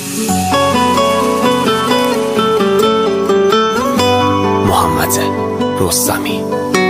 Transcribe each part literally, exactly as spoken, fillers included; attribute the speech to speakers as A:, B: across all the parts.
A: محمد رستمی.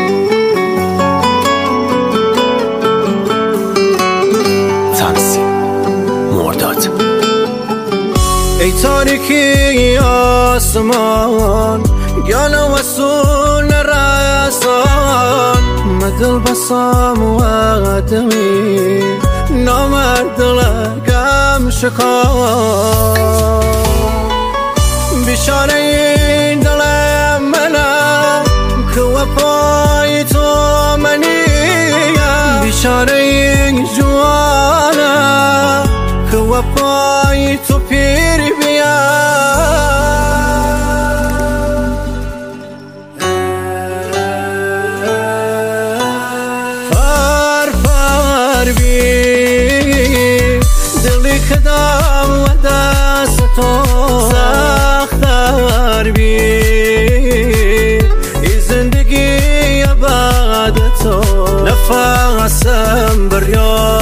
A: تنظیم مرداد.
B: ای تاریکی آسمان گل وصول رسان مدل بسام و آدمی نامرد لگم شکان بیچاره این دل منم که وفای تو منیم بیچاره این جوانم که وفای تو پیر کدام و دست تو سختر بی ای زندگی بعد تو نفسم بریا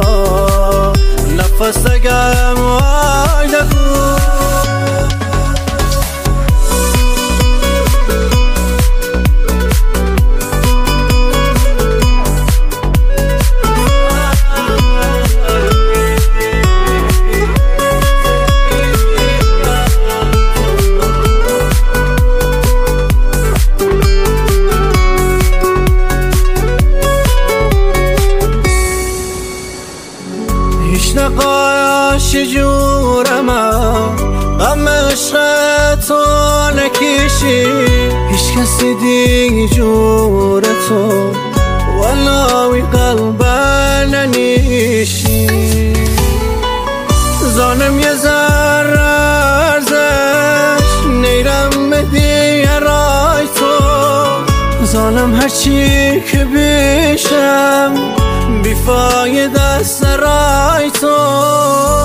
B: نفس دگم وای دکو نقاش جورم غم عشق تو نکشی هیچ کسی دیگه جور تو ولوی قلب ننیشی زانم یه ذره ارزش نیرم بدی رای تو زانم هرچی که بیشم بیفایده سرای تو